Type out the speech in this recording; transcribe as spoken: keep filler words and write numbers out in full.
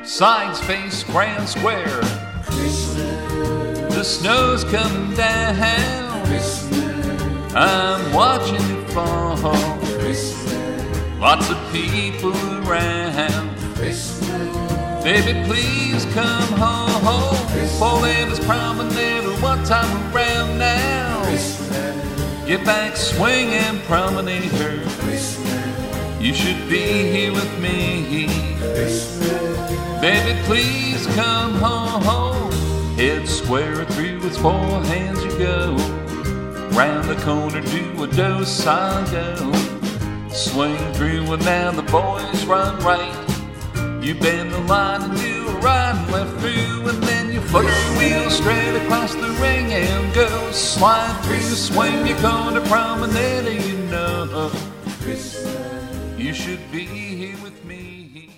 Sides face grand square. The snow's coming down. I'm watching it fall. Lots of people around. Baby, please come home. Four Ladies Promenade, what time around now? Get back, swing and promenade her. You should be here with me. Baby, please come home. Head square through with four hands you go. Round the corner, do a docile go. Swing through and now the boys run right. You bend the line and do a right and left through, and then you flutter your wheel straight across the ring and go. Slide through, swing your corner promenade, you know you should be here with me.